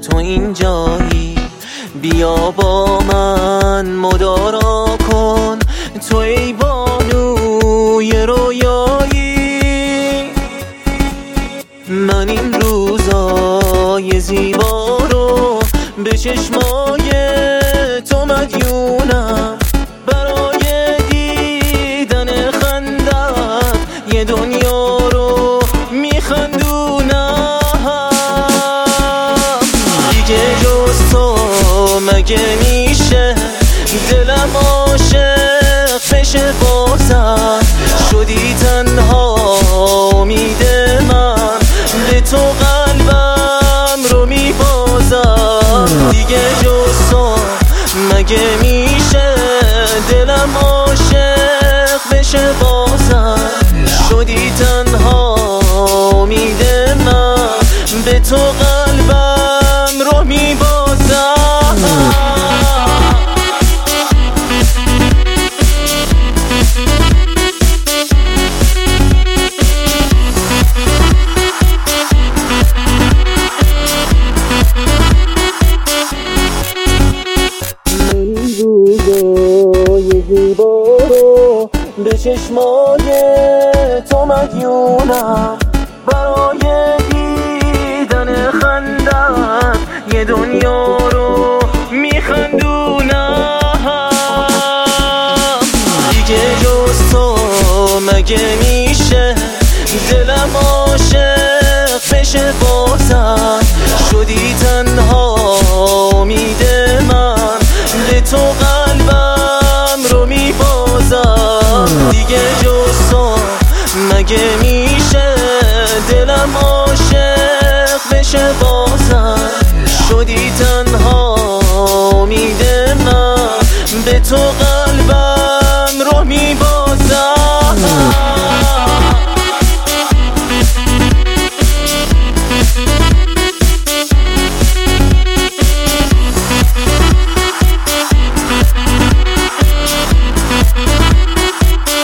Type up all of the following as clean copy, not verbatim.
تو اینجایی، بیا با من مدارا کن تو ای بانوی رویایی. من این روزای زیبا رو به چشمای تو مدیونم، برای دیدن خندت یه دنیا رو میخندونم. دیگه جز تو مگه میشه دلم عاشق بشه بازم؟ شدی تنها امید من، به تو قلبم رو میبازم. دیگه جز تو مگه میشه دلم عاشق بشه بازم؟ شدی تنها امید من، به تو قلبم رو میبازم. زیبا رو به چشمای تو مدیونم، برای دیدن خندت یه دنیا رو میخندونم. دیگه جز تو مگه میشه دلم عاشق بشه بازم؟ شدی تنها امید من، به تو قلبم رو میبازم. دیگه جز تو مگه میشه دلم عاشق بشه بازم؟ شدی تنها امید من، به تو قلبم رو میبازم.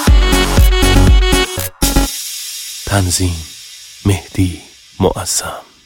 تنظیم مهدی معظم.